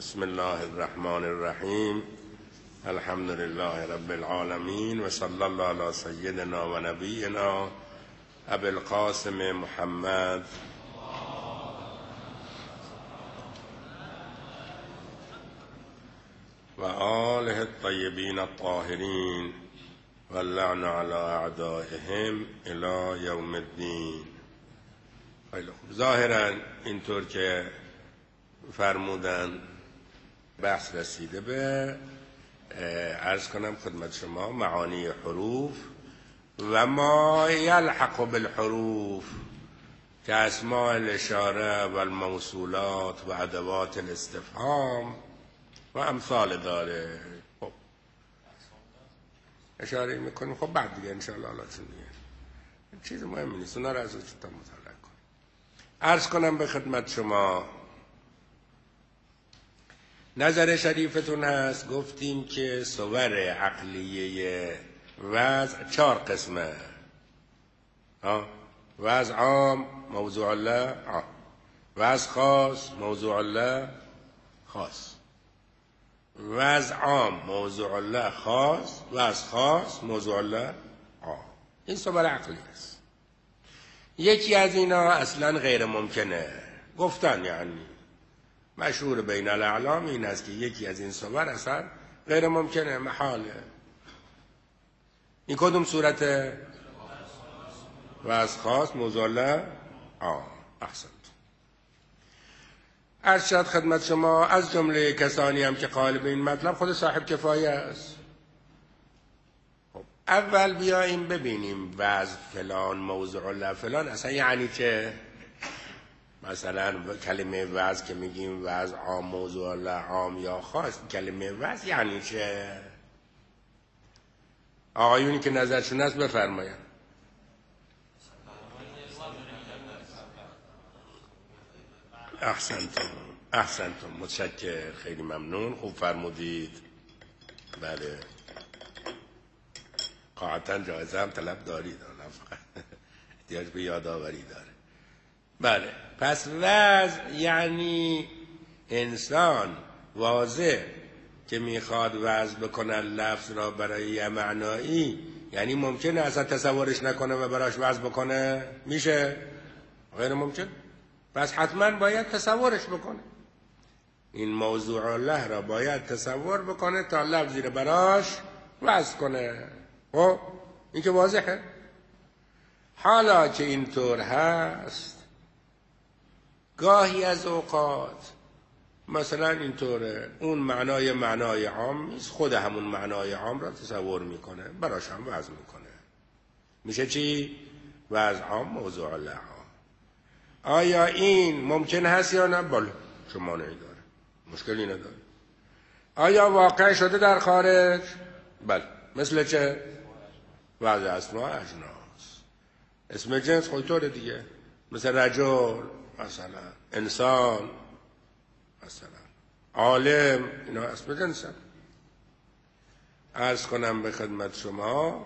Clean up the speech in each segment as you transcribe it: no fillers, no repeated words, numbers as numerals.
بسم الله الرحمن الرحیم. الحمد لله رب العالمین و صلی الله علی سیدنا و نبینا ابی القاسم محمد و آله الطیبین الطاهرین و اللعن علی اعدائهم الی یوم الدین. خیلی خوب. ظاهرا اینطور که فرمودن بحث رسیده به عرض کنم خدمت شما معانی حروف و ما یلحق بالحروف که اسماء الاشاره و الموصولات و ادوات الاستفهام و امثال داره. خب اشاره میکنیم. خب بعد دیگه انشاءالله لازم دیگه چیز مهمی نیست، اونا رو از وجود تا مطالعه کنیم. عرض کنم به خدمت شما نظر شریفتون هست. گفتیم که صور عقلیه وضع 4 قسمه. وضع عام موضوع الله عام، وضع خاص موضوع الله خاص، وضع عام موضوع الله خاص، وضع خاص موضوع الله عام. این صور عقلی است. یکی از اینا اصلا غیر ممکنه گفتن، یعنی مشهور بین الاعلام این است که یکی از این صور اصلا غیر ممکنه، محاله. این کدوم صورته؟ وضع خاص موضوع الله عام. احسنت. عرض شد خدمت شما از جمله کسانی هم که قائل به این مطلب خود صاحب کفایه است. خب اول بیاییم ببینیم وضع فلان موضوع الله فلان اصلا یعنی چه. مثلا کلمه وضع که میگیم وضع عام موضوع الله عام یا خاص، کلمه وضع یعنی چه؟ آقایونی که نظرشون هست بفرماین. احسنتم متشکر، خیلی ممنون، خوب فرمودید. بله قاعدتا جایزه هم طلب دارید، فقط احتیاج به یادآوری داره. بله پس وضع یعنی انسان واضح که میخواد وضع بکنه لفظ را برای یه معنایی، یعنی ممکنه اصلا تصورش نکنه و براش وضع بکنه؟ میشه؟ غیر ممکن. پس حتما باید تصورش بکنه. این موضوع الله را باید تصور بکنه تا لفظی را براش وضع کنه. خب این که واضحه. حالا که اینطور هست گاهی از اوقات مثلا اینطوره اون معنای عام نیست، خود همون معنای عام را تصور میکنه براش هم وضع میکنه. میشه چی؟ وضع عام موضوع الله عام. آیا این ممکن هست یا نه؟ بله چه مانعی داره، مشکلی نداره. آیا واقع شده در خارج؟ بله. مثل چه؟ وضع اسماء اجناس، اسم جنس خودطوره دیگه، مثل رجل مثلا، انسان مثلا، عالم، اینا اسم جنس هم. عرض کنم به خدمت شما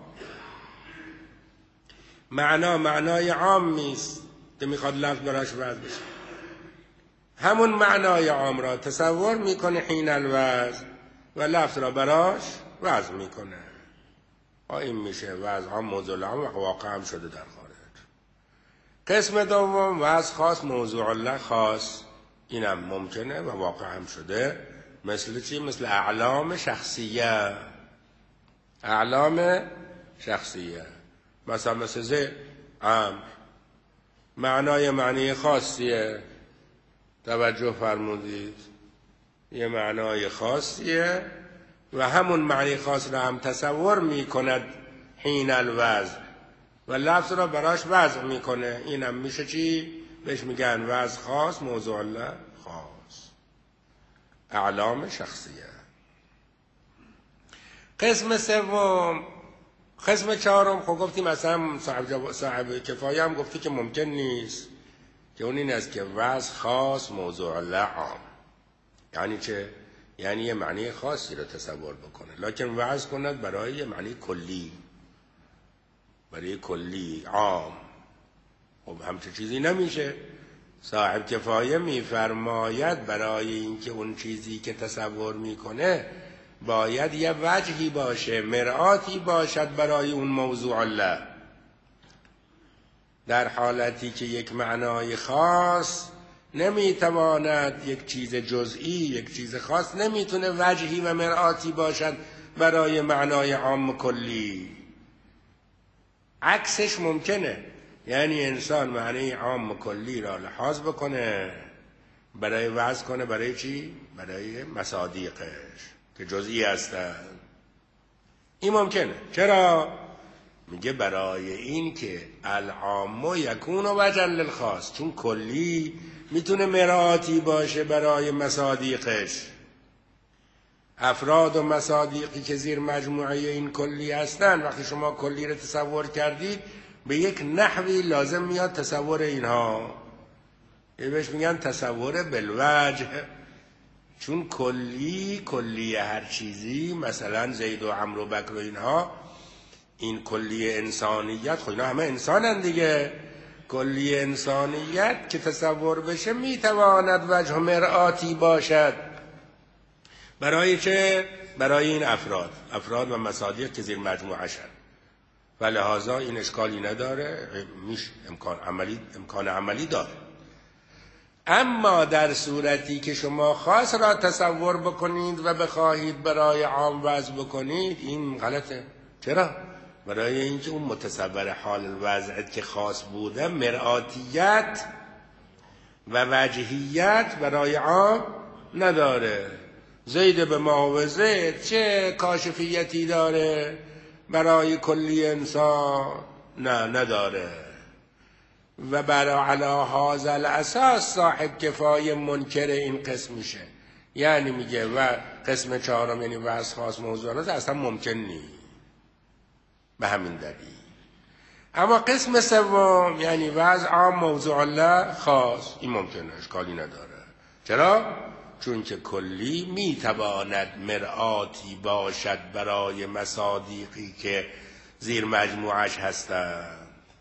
معنای عام نیست که میخواد لفظ براش وضع بشه. همون معنای عام را تصور میکنه حین الوضع و لفظ را براش وضع میکنه. این میشه وضع عام موضوع عام و واقع هم شده در خارج. قسم دوم وضع خاص موضوع الله خاص، اینم ممکنه و واقع هم شده. مثل چی؟ مثل اعلام شخصیه. اعلام شخصیه مثلا مثل زید، عمرو، معنی خاصیه. توجه فرمودید؟ یه معنای خاصیه و همون معنی خاص را هم تصور میکند حین الوضع و لفظ را براش وضع میکنه. اینم میشه چی؟ بهش میگن وضع خاص موضوع الله خاص، اعلام شخصیه. قسم سوم، قسم چهارم خب گفتیم مثلا صاحب کفایه هم گفتی که ممکن نیست، که اون این است که وضع خاص موضوع الله عام. یعنی چه؟ یعنی یه معنی خاصی را تصور بکنه لکن وضع کند برای یه معنی کلی، برای کلی عام. خب همچه چیزی نمیشه. صاحب کفایه میفرماید برای اینکه اون چیزی که تصور میکنه باید یه وجهی باشه، مرآتی باشد برای اون موضوع الله، در حالتی که یک معنای خاص نمیتواند، یک چیز جزئی، یک چیز خاص نمیتونه وجهی و مرآتی باشد برای معنای عام کلی. عکسش ممکنه، یعنی انسان معنی عام کلی را لحاظ بکنه، برای وضع کنه برای چی؟ برای مصادیقش که جزئی هستند. این ممکنه. چرا؟ میگه برای این که العام یکون وجها للخاص، چون کلی میتونه مرآتی باشه برای مصادیقش. افراد و مصادیقی که زیر مجموعه این کلی هستن، وقتی شما کلی رو تصور کردید به یک نحوی لازم میاد تصور اینها، بهش میگن تصور بالوجه. چون کلی هر چیزی، مثلا زید و عمرو و بکر و اینها، این کلی انسانیت، خب اینا همه انسانن دیگه، کلی انسانیت که تصور بشه میتواند وجه و مرآتی باشد برای چه؟ برای این افراد و مصادیق که زیر مجموعه شد. و لحاظا این اشکالی نداره، میشه امکان عملی داره. اما در صورتی که شما خاص را تصور بکنید و بخواهید برای عام وضع بکنید، این غلطه. چرا؟ برای اینکه اون متصور حال الوضعت که خاص بوده مرآتیت و وجهیت برای عام نداره. زید به ما و زید چه کاشفیتی داره برای کلی انسان؟ نه، نداره. و برای علی هذا الاساس صاحب کفایه منکر این قسم میشه، یعنی میگه و قسم چهارم یعنی وضع خاص موضوعات اصلا ممکن نیست به همین دلیل. اما قسم سوم یعنی وضع عام موضوع الله خاص، این ممکنه، اشکالی نداره. چرا؟ چون که کلی میتواند مرآتی باشد برای مصادیقی که زیر مجموعش هستند.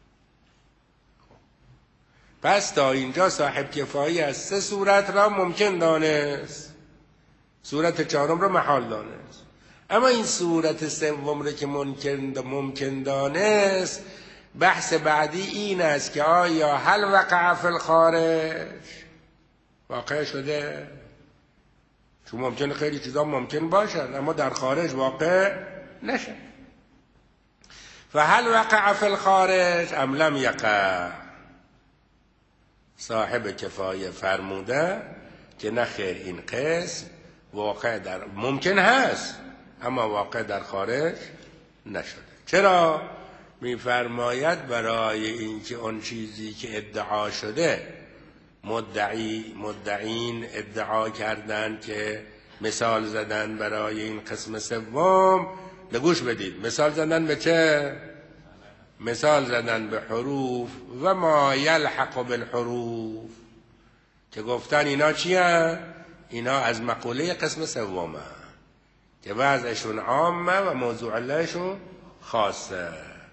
پس تا اینجا صاحب کفایی از سه صورت را ممکن دانست، صورت چهارم را محال دانست. اما این صورت سوم را که ممکن دانست، بحث بعدی این است که آیا هل وقع فی الخارج واقع شده؟ چون ممکن خیلی چیزا ممکن باشد اما در خارج واقع نشد. فهل وقع فی الخارج ام لم یقع؟ صاحب کفایه فرموده که نه خیر، این قسم واقع در ممکن هست اما واقع در خارج نشده. چرا؟ میفرماید برای اینکه اون چیزی که ادعا شده، مدعین ادعا کردن که مثال زدن برای این قسم سوم. نگوش بدید، مثال زدن به چه؟ مثال زدن به حروف و ما یلحق بالحروف، که گفتن اینا چی هست؟ اینا از مقوله قسم سومه که وضعشون عامه و موضوع اللهشون خاصه.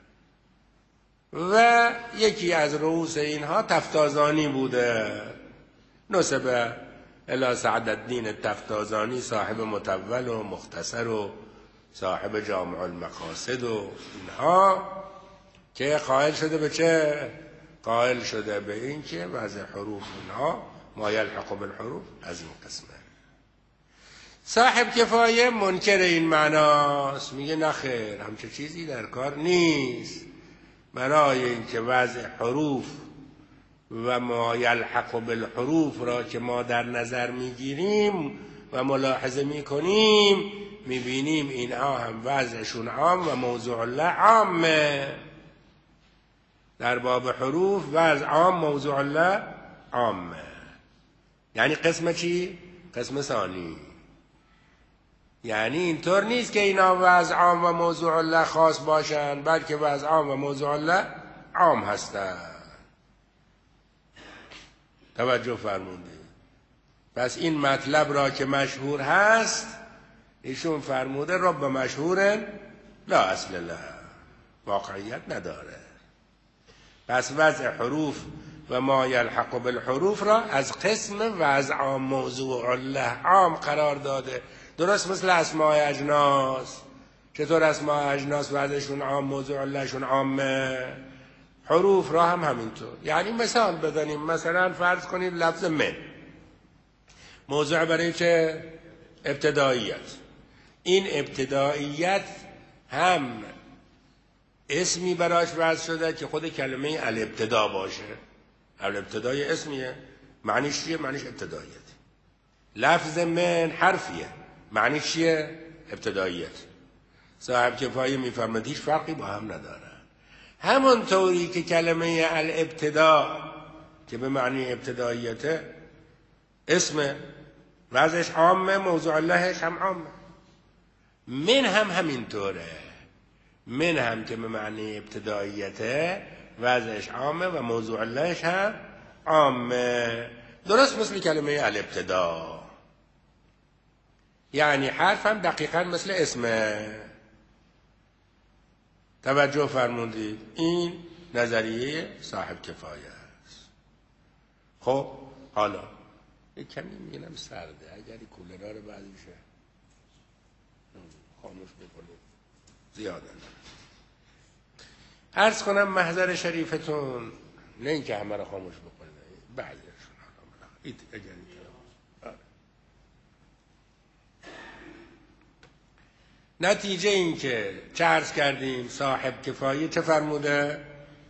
و یکی از رؤوس اینها تفتازانی بوده، نسبه الی سعدالدین التفتازانی، صاحب مطول و مختصر و صاحب جامع المقاصد و اینها، که قائل شده به چه؟ قائل شده به این که وضع حروف اینها ما یلحق بالحروف از این قسمه. صاحب کفایه منکر این معناست، میگه نخیر، همچه چیزی در کار نیست. برای اینکه وضع حروف و ما یلحق بالحروف را که ما در نظر میگیریم و ملاحظه میکنیم، میبینیم اینها هم وضعشون عام و موضوع الله عامه. در باب حروف وضع عام، موضوع الله عامه. یعنی قسم چی؟ قسم ثانی. یعنی اینطور نیست که اینا وضع عام و موضوع الله خاص باشن، بلکه وضع عام و موضوع الله عام هستن. توجه فرمودید. پس این مطلب را که مشهور هست، ایشون فرموده رب مشهور لا اصل له، واقعیت نداره. پس وضع حروف و ما یلحق بالحروف را از قسم وضع موضوع الله عام قرار داده. درست مثل اسماء اجناس. چطور اسماء اجناس وضعشون عام، موضوع اللهشون عامه، حروف را هم همینطور. یعنی مثال بزنیم، مثلا فرض کنید لفظ من موضوع برای چه؟ ابتداییت. این ابتداییت هم اسمی براش وضع شده که خود کلمه الابتدا باشه. الابتدای اسمیه، معنیش چیه؟ معنیش ابتداییت. لفظ من حرفیه، معنیش چیه؟ ابتداییت. صاحب کفایه میفرماد هیچ فرقی با هم نداره. همون طوری که کلمه الابتدا که به معنی ابتداییته اسم وضعش عامه، موضوع اللهش هم عامه. من هم همینطوره. من هم که به معنی ابتداییته وضعش عامه و موضوع اللهش هم عامه. درست مثل کلمه الابتدا. یعنی حرف هم دقیقا مثل اسمه. توجه فرمودید؟ این نظریه صاحب کفایه است. خب حالا یک کمی میگنم سرده، اگر این کولرها رو بعدیشه خاموش بکنید، زیاده عرض کنم محضر شریفتون، نه اینکه همه رو خاموش بکنید، بعضیشون اگر نتیجه این که چه عرض کردیم؟ صاحب کفایه چه فرموده؟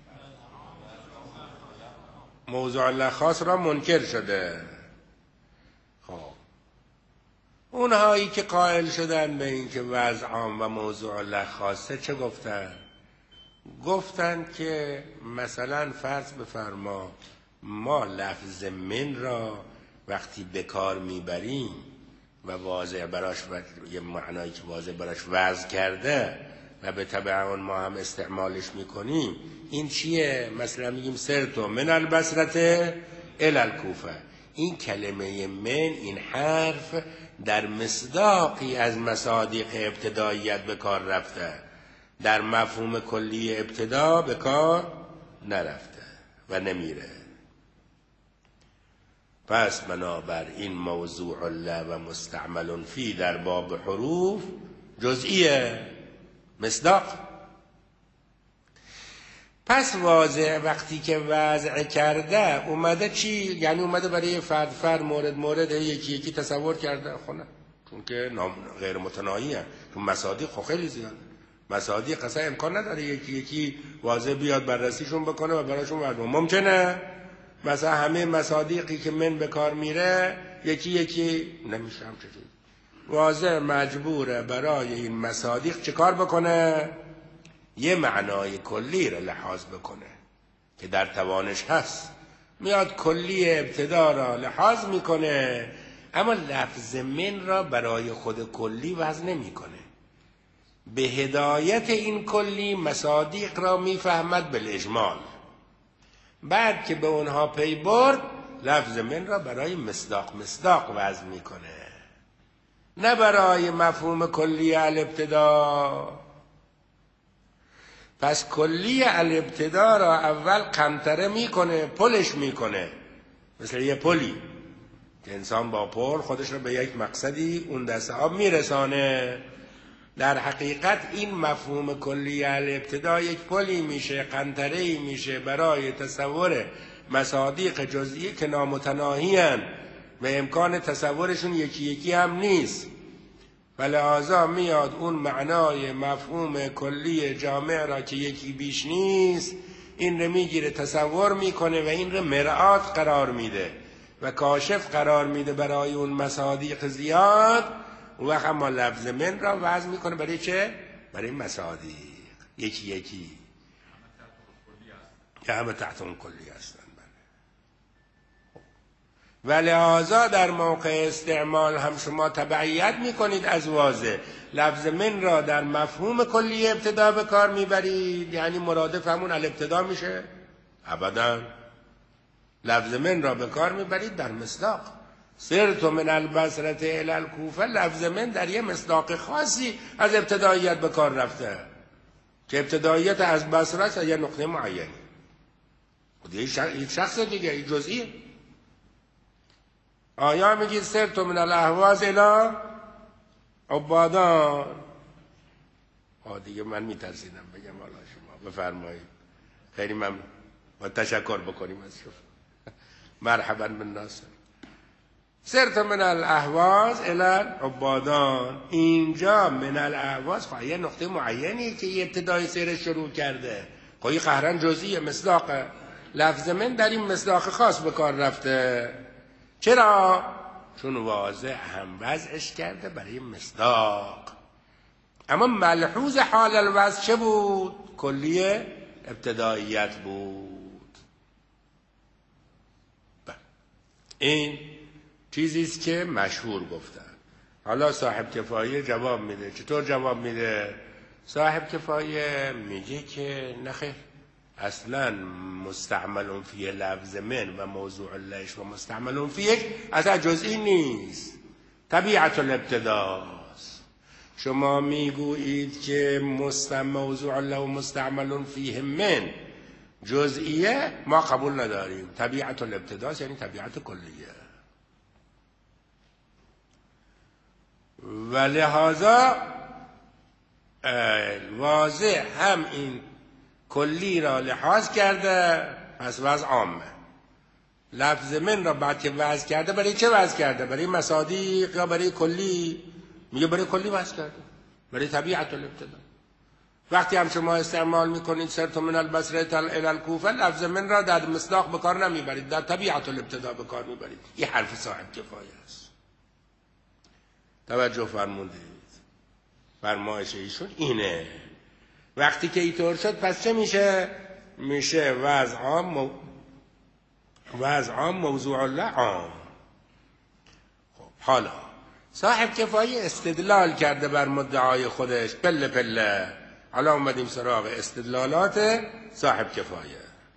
موضوع الله خاص را منکر شده. خب اونهایی که قائل شدن به این که وضع عام و موضوع الله خاصه چه گفتن؟ گفتن که مثلا فرض بفرما ما لفظ من را وقتی به کار میبریم و واضح براش یه معنایی که واضح براش وضع کرده و به تبع اون ما هم استعمالش میکنیم، این چیه؟ مثلا میگیم سرتو من البصرة الی الکوفه. این کلمه من، این حرف در مصداقی از مصادیق ابتداییت به کار رفته، در مفهوم کلی ابتدا به کار نرفته و نمیره. پس بنابر این موضوع الله و مستعمل فی در باب حروف جزئیه، مصداق. پس واضح وقتی که وضع کرده اومده چی؟ یعنی اومده برای فرد مورد یکی یکی تصور کرده. خونه چون که غیر متناهی هست، چون مصادیق خیلی زیاده. مصادیق اصلا امکان نداره یکی یکی واضح بیاد بررسیشون بکنه و براشون وضع. ممکنه مثلا همه مصادیقی که من به کار میره یکی یکی نمیشه هم چجوری واضح مجبوره برای این مصادیق چه کار بکنه؟ یه معنای کلی رو لحاظ بکنه که در توانش هست. میاد کلی ابتدا را لحاظ میکنه، اما لفظ من را برای خود کلی وضع نمیکنه. به هدایت این کلی مصادیق را میفهمد بالاجمال. بعد که به اونها پی برد لفظ من را برای مصداق وضع میکنه، نه برای مفهوم کلی الابتدا. پس کلی الابتدا را اول قنطره میکنه، پلش میکنه، مثل یه پلی که انسان با پل خودش را به یک مقصدی اون دسته آب میرسانه. در حقیقت این مفهوم کلی الابتدا یک پلی میشه، قنطره‌ای میشه برای تصور مصادیق جزئی که نامتناهی هستند و امکان تصورشون یکی یکی هم نیست. و لحاظا میاد اون معنای مفهوم کلی جامع را که یکی بیش نیست، این رو میگیره تصور میکنه و این رو مرآت قرار میده و کاشف قرار میده برای اون مصادیق زیاد. و وقت اما لفظ من را وضع میکنه برای چه؟ برای مصادیق یکی یکی که همه تحت اون کلی هستن. و لحاظا در موقع استعمال هم شما تبعیت میکنید از واضح. لفظ من را در مفهوم کلی ابتدا به کار میبرید، یعنی مرادف همون الابتدا میشه؟ ابدا. لفظ من را به کار میبرید در مصداق. سرت من البصرة الی الکوفه، لفظ من در یه مصداق خاصی از ابتداییت به کار رفته که ابتداییت از بصره است، یه نقطه معینی. یک شخص دیگه، این جزئیه. آیا میگید سرت من الاهواز الی عبادان؟ دیگه من میترسیدم بگم حالا شما بفرمایید. خیلی ممنون و تشکر بکنیم از شما. مرحبا بالناصر. سرت من الاهواز الی عبادان، اینجا من الاهواز خواهی یه نقطه معینی که یه ابتدای سیر شروع کرده، خواهی قهرن جزئیه، مصداق لفظ من در این مصداق خاص به کار رفته. چرا؟ چون واضح هم وضعش کرده برای مصداق. اما ملحوظ حال الوضع چه بود؟ کلیه ابتداییت بود. این چیزی است که مشهور گفتن. حالا صاحب کفایه جواب میده. چطور جواب میده؟ صاحب کفایه میگه که نخیر، اصلا مستعمل فیه لفظ من و موضوع لهش و مستعمل فیه اصلا جزئی نیست، طبیعت الابتداست. شما میگویید که موضوع له و مستعمل فیه من جزئیه، ما قبول نداریم. طبیعت الابتداست یعنی طبیعت کلیه. و لحاظا واضح هم این کلی را لحاظ کرده، پس وضع عامه. لفظ من را بعد که وضع کرده، برای چه وضع کرده؟ برای مصادیق یا برای کلی؟ میگه برای کلی وضع کرده، برای طبیعت الابتدا. وقتی هم شما استعمال میکنید سرت من البصره الی الکوفه، لفظ من را در مصداق به کار نمیبرید، در طبیعت الابتدا به کار میبرید. این حرف صاحب کفایه است. توجه فرمودید. فرمایش ایشون اینه. وقتی که اینطور شد پس چه میشه؟ میشه وضع عام موضوع له عام. خب حالا صاحب کفایه استدلال کرده بر مدعای خودش پله پله. حالا اومدیم سراغ استدلالات صاحب کفایه.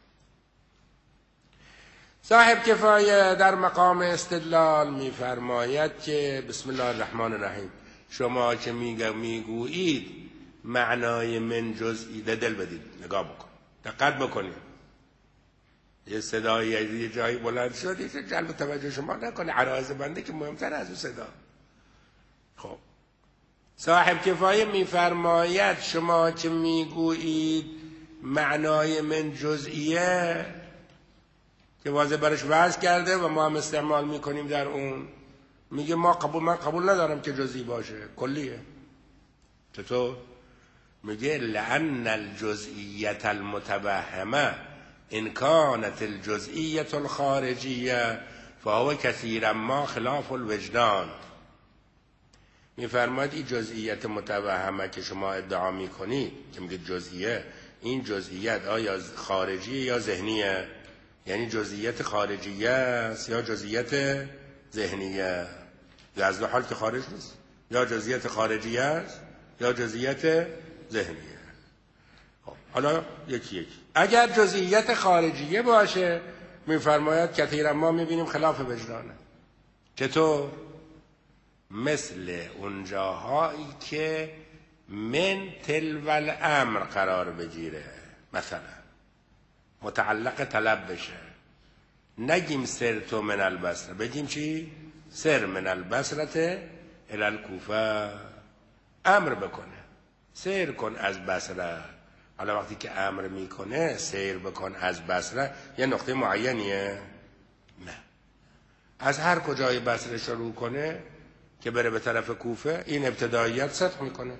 صاحب کفایه در مقام استدلال میفرماید که بسم الله الرحمن الرحیم، شما که میگویید معنای من جزئی، دل بدید، نگاه بکن، دقت بکنید. یه صدایی یه جایی بلند شد، یه جلب توجه شما نکنه، عرایض بنده که مهمتر از اون صدا. خب صاحب کفایه میفرماید شما که میگویید معنای من جزئیه، که واضح برش وضع کرده و ما هم استعمال میکنیم در اون، میگه من قبول ندارم که جزئی باشه، کلیه. چطور؟ میگه لأن الجزئیت المتوهمه ان كانت الجزئیت الخارجیه فهو کثیرا ما خلاف الوجدان. میفرماید این جزئیت متوهمه که شما ادعا میکنید که میگه جزئیه، این جزئیت آیا خارجیه یا ذهنیه؟ یعنی جزئیت خارجیه است یا جزئیت ذهنیه؟ یا از دو حال که خارج نیست، یا جزئیت خارجیه است یا جزئیت ذهنیه. خب حالا یکی اگر جزئیت خارجیه باشه میفرماید کثیرا ما میبینیم خلاف وجدانه. چطور؟ مثل اونجاهایی که من تلو الامر قرار بگیره، مثلا متعلق طلب بشه، نگیم سرتو من البصره، بگیم چی؟ سر من البصره الی الکوفه، امر بکنه سیر کن از بصره. حالا وقتی که امر میکنه سیر بکن از بصره، یه نقطه معینیه؟ نه، از هر کجای بصره شروع کنه که بره به طرف کوفه، این ابتداییت صدق میکنه.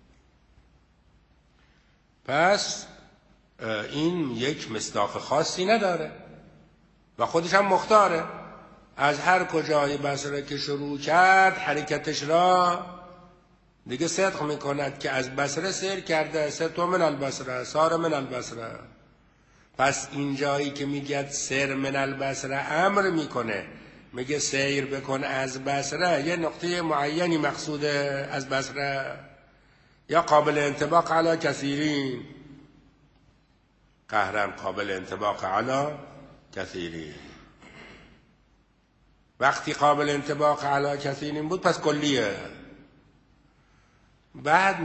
پس این یک مصداق خاصی نداره و خودش هم مختاره. از هر کجای بصره که شروع کرد حرکتش را دیگه صدق میکند که از بصره سیر کرده، سرتو من البصره، سار من البصره. پس این جایی که میگه سر من البصره امر میکنه، میگه سیر بکن از بصره، یه نقطه معینی مقصوده از بصره، یا قابل انطباق علی کثیرین، قهرن قابل انطباق علی کثیرین. وقتی قابل انطباق علی کثیرین بود پس کلیه. بعد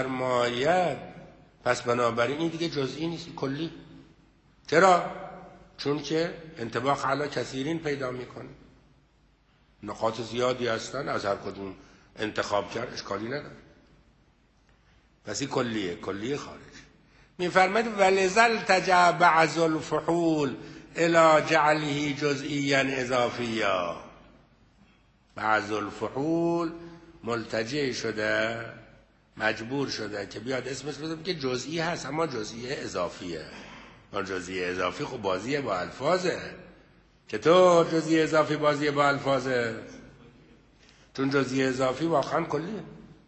میفرماید پس بنابراین این دیگه جزئی نیست، کلی. چرا؟ چون که انطباق علی کثیرین پیدا میکنه. نقاط زیادی هستن، از هر کدوم انتخاب کرد اشکالی نداره. پس این کلیه خارج. میفرماید ولذل تجع بعض الفحول الی جعله جزئیا اضافیا. بعض الفحول ملتجع شده، مجبور شده که بیاد اسمش بده که جزئی هست اما جزئی اضافیه. اون جزئی اضافی خب بازیه با الفاظه. چطور جزئی اضافی بازیه با الفاظه؟ چون جزئی اضافی واقعا کلیه.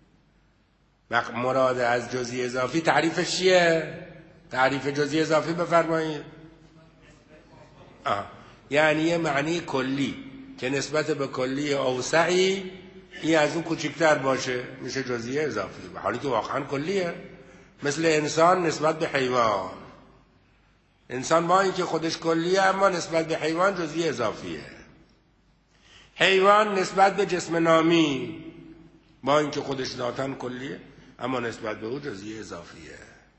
مراد از جزئی اضافی تعریفش چیه؟ تعریف جزئی اضافی بفرمایید. یعنی یه معنی کلی که نسبت به کلی اوسعی این از اون کوچکتر باشه میشه جزئی اضافی، حالی که واقعا کلیه. مثل انسان نسبت به حیوان، انسان با اینکه خودش کلیه اما نسبت به حیوان جزئی اضافیه. حیوان نسبت به جسم نامی با اینکه خودش ذاتاً کلیه اما نسبت به او جزئی اضافیه.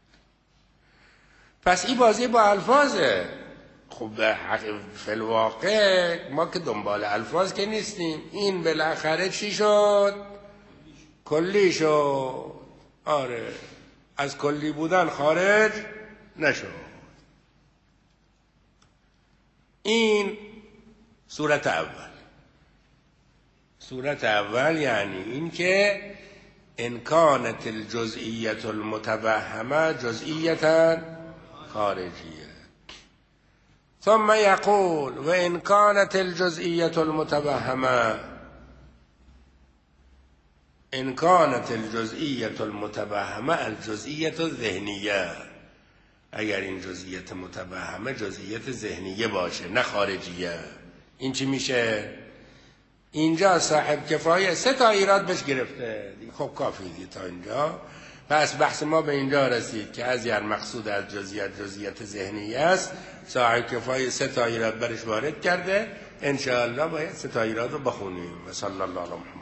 پس این بازی با الفاظه. خب فی الواقع ما که دنبال الفاظ که نیستیم. این بالاخره چی شد؟ کلی شد. آره، از کلی بودن خارج نشد. این صورت اول یعنی این که ان کانت الجزئیة المتوهمه جزئیة خارجیه. ثم یقول و ان کانت الجزئیة المتوهمه ان کانت الجزئیة المتوهمه الجزئیة الذهنیه. اگر این جزئیت متوهمه جزئیت ذهنیه باشه نه خارجیه، این چی میشه؟ اینجا صاحب کفایه 3 تا ایراد بهش گرفته. خب کافیه تا اینجا. پس بحث ما به اینجا رسید که از یعنی مقصود از جزئیت ذهنیه است. صاحب کفایه 3 تا ایراد برش وارد کرده. ان شاء الله باید 3 تا ایراد رو بخونیم. صلی الله علیه و